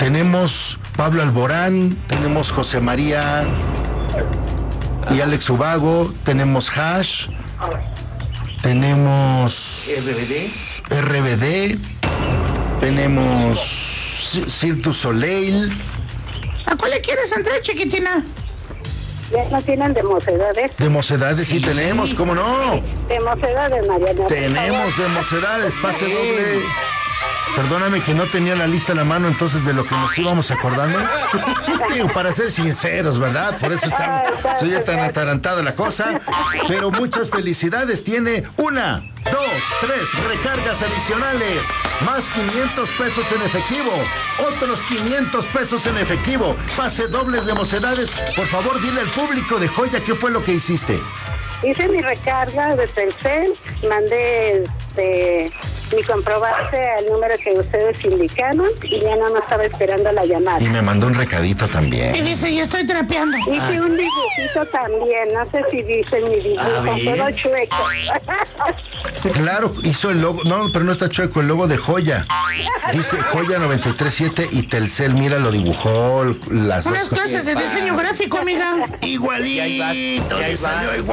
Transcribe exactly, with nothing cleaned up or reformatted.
tenemos Pablo Alborán, tenemos José María y Alex Ubago, tenemos Hash, tenemos R B D, R B D, tenemos Cirque du Soleil. ¿A cuál le quieres entrar, chiquitina? Ya no tienen de mocedades. De mocedades sí, sí tenemos, ¿cómo no? De mocedades, Mariana. Tenemos de mocedades, pase doble. Perdóname que no tenía la lista a la mano entonces de lo que nos íbamos acordando. Digo, para ser sinceros, ¿verdad? Por eso está, soy tan atarantada la cosa. Pero muchas felicidades. Tiene una, dos, tres recargas adicionales. Más quinientos pesos en efectivo. Otros quinientos pesos en efectivo. Pase dobles de mocedades. Por favor, dile al público de Joya qué fue lo que hiciste. Hice mi recarga de Telcel, mandé este, mi comprobante al número que ustedes indicaron y ya no me estaba esperando la llamada. Y me mandó un recadito también. Y dice, yo estoy trapeando. Hice ah. un dibujito también, no sé si dice mi dibujo, todo chueco. Claro, hizo el logo, no, pero no está chueco, el logo de Joya. Dice Joya noventa y tres siete y Telcel, mira, lo dibujó. Las Unas clases de diseño gráfico, amiga. Igualito, le salió igual.